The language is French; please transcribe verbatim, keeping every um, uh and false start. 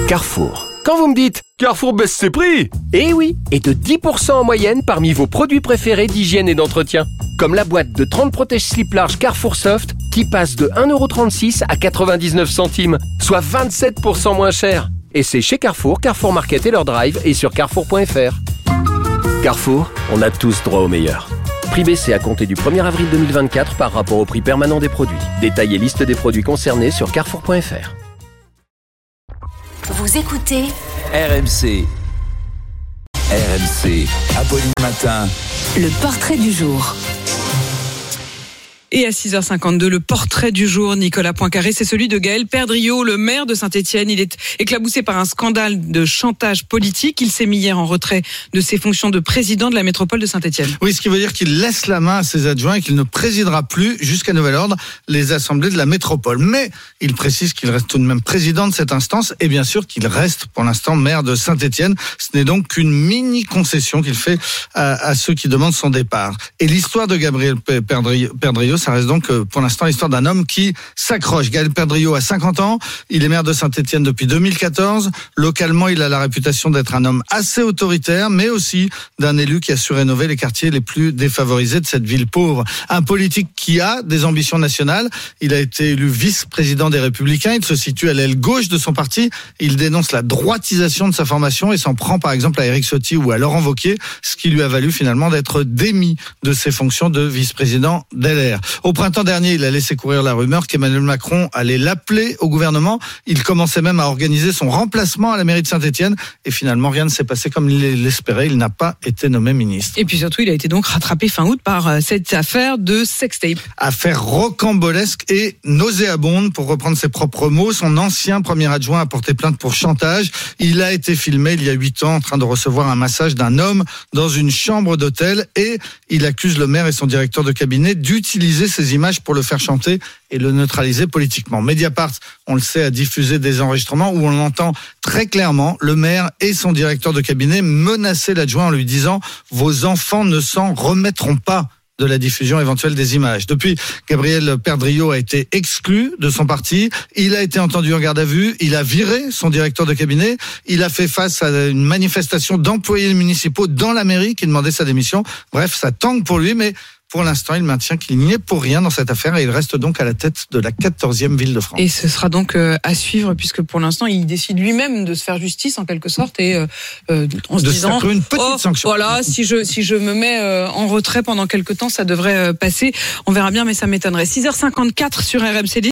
Carrefour. Quand vous me dites « Carrefour baisse ses prix !» Eh oui, et de dix pour cent en moyenne parmi vos produits préférés d'hygiène et d'entretien. Comme la boîte de trente protège-slip large Carrefour Soft qui passe de un euro trente-six à quatre-vingt-dix-neuf centimes, soit vingt-sept pour cent moins cher. Et c'est chez Carrefour, Carrefour Market et leur drive et sur carrefour point f r. Carrefour, on a tous droit au meilleur. Prix baissé à compter du premier avril deux mille vingt-quatre par rapport au prix permanent des produits. Détail et liste des produits concernés sur carrefour point f r. Vous écoutez R M C. R M C, Apolline Matin. Le portrait du jour. Et à six heures cinquante-deux, le portrait du jour, Nicolas Poincaré, c'est celui de Gaël Perdriau, le maire de Saint-Étienne. Il est éclaboussé par un scandale de chantage politique. Il s'est mis hier en retrait de ses fonctions de président de la métropole de Saint-Étienne. Oui, ce qui veut dire qu'il laisse la main à ses adjoints et qu'il ne présidera plus, jusqu'à nouvel ordre, les assemblées de la métropole. Mais il précise qu'il reste tout de même président de cette instance et bien sûr qu'il reste pour l'instant maire de Saint-Étienne. Ce n'est donc qu'une mini-concession qu'il fait à, à ceux qui demandent son départ. Et l'histoire de Gabriel Perdriau, ça reste donc pour l'instant l'histoire d'un homme qui s'accroche. Gaël Perdriau a cinquante ans, il est maire de Saint-Étienne depuis deux mille quatorze. Localement, il a la réputation d'être un homme assez autoritaire, mais aussi d'un élu qui a su rénover les quartiers les plus défavorisés de cette ville pauvre. Un politique qui a des ambitions nationales. Il a été élu vice-président des Républicains. Il se situe à l'aile gauche de son parti. Il dénonce la droitisation de sa formation et s'en prend par exemple à Éric Ciotti ou à Laurent Wauquiez, ce qui lui a valu finalement d'être démis de ses fonctions de vice-président d'L R. Au printemps dernier, il a laissé courir la rumeur qu'Emmanuel Macron allait l'appeler au gouvernement. Il commençait même à organiser son remplacement à la mairie de Saint-Étienne. Et finalement, rien ne s'est passé comme il l'espérait. Il n'a pas été nommé ministre. Et puis surtout, il a été donc rattrapé fin août par cette affaire de sextape. Affaire rocambolesque et nauséabonde, pour reprendre ses propres mots. Son ancien premier adjoint a porté plainte pour chantage. Il a été filmé il y a huit ans en train de recevoir un massage d'un homme dans une chambre d'hôtel. Et il accuse le maire et son directeur de cabinet d'utiliser ces images pour le faire chanter et le neutraliser politiquement. Mediapart, on le sait, a diffusé des enregistrements où on entend très clairement le maire et son directeur de cabinet menacer l'adjoint en lui disant « Vos enfants ne s'en remettront pas » de la diffusion éventuelle des images. Depuis, Gabriel Perdriau a été exclu de son parti. Il a été entendu en garde à vue. Il a viré son directeur de cabinet. Il a fait face à une manifestation d'employés municipaux dans la mairie qui demandaient sa démission. Bref, ça tangue pour lui, mais pour l'instant, il maintient qu'il n'y est pour rien dans cette affaire et il reste donc à la tête de la quatorzième ville de France. Et ce sera donc euh, à suivre puisque pour l'instant, il décide lui-même de se faire justice en quelque sorte et euh, en se de disant une petite oh, sanction. Voilà, si je si je me mets euh, en retrait pendant quelque temps, ça devrait euh, passer. On verra bien, mais ça m'étonnerait. six heures cinquante-quatre sur R M C.